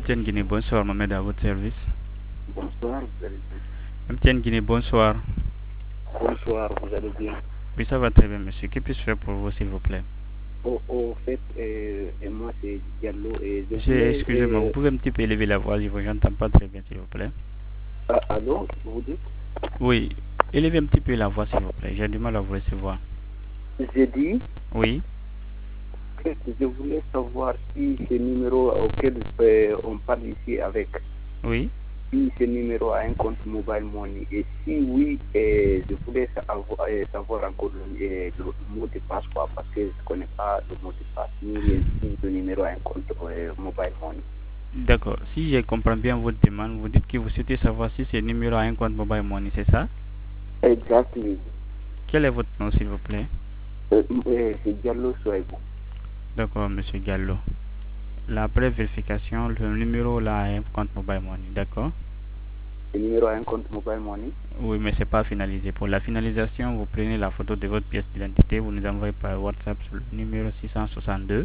MTN Guinée, bonsoir, Mohamed à votre service. Bonsoir, vous allez bien? MTN Guinée, bonsoir. Bonsoir, vous allez bien? Oui, ça va très bien, monsieur. Que puis-je faire pour vous, s'il vous plaît? Au fait, et moi c'est Diallo et je Monsieur, voulais... excusez-moi, vous pouvez un petit peu élever la voix, je vous entends pas très bien, s'il vous plaît. allô, vous dites? Oui, élevez un petit peu la voix, s'il vous plaît. J'ai du mal à vous recevoir. J'ai dit Oui, que je voulais savoir si ce numéro auquel on parle ici avec, oui. si ce numéro a un compte mobile money. Et si oui, je voulais savoir encore le mot de passe, quoi, parce que je ne connais pas le mot de passe, ni si le numéro a un compte mobile money. D'accord. Si je comprends bien votre demande, vous dites que vous souhaitez savoir si ce numéro a un compte mobile money, c'est ça? Exactly. Quel est votre nom, s'il vous plaît? C'est Diallo Soego. D'accord, monsieur Gallo. La après vérification, le numéro là a un compte mobile money, d'accord? Le numéro a un compte mobile money. Oui, mais c'est pas finalisé. Pour la finalisation, vous prenez la photo de votre pièce d'identité, vous nous envoyez par WhatsApp sur le numéro 662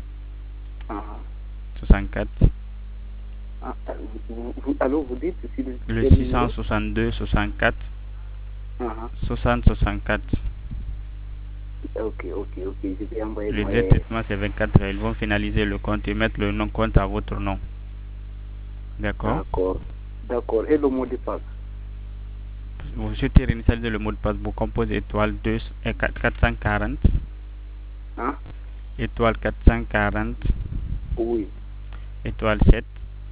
64. Allô, vous dites si Le quel numéro? 662 64 Uh-huh. 60 64. Ok, je vais envoyer Le moi. délai de traitement c'est 24 heures. Ils vont finaliser le compte et mettre le nom compte à votre nom. D'accord? D'accord. Et le mot de passe? Vous souhaitez réinitialiser le mot de passe, vous composez étoile 2 et 440. Hein? Étoile 440. Oui. Étoile 7.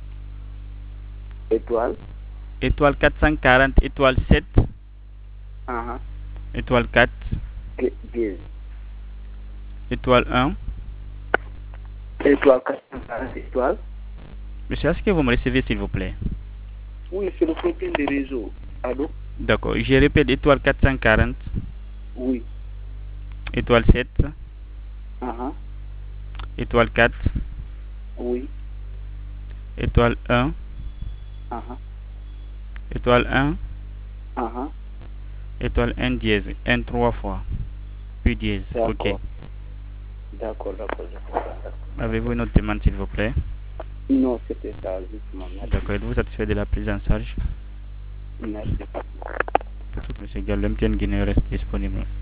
Étoile? Étoile 440. Étoile 7. Uh-huh. Étoile 4. Bien. Étoile 1. Étoile 440 étoiles? Monsieur, est-ce que vous me recevez s'il vous plaît? Oui, c'est le problème des réseaux. Allô? D'accord, je répète, étoile 440. Oui. Étoile 7. Uh-huh. Étoile 4. Oui. Étoile 1. Uh-huh. Étoile 1. Uh-huh. Étoile 1 dièse. 1 3 fois. Puis dièse. Ok. D'accord. Avez-vous une autre demande s'il vous plaît? Non, c'était ça, justement. D'accord, êtes-vous satisfait de la prise en charge? Merci. Peut-être que M. Gallo, MTN Guinée reste disponible.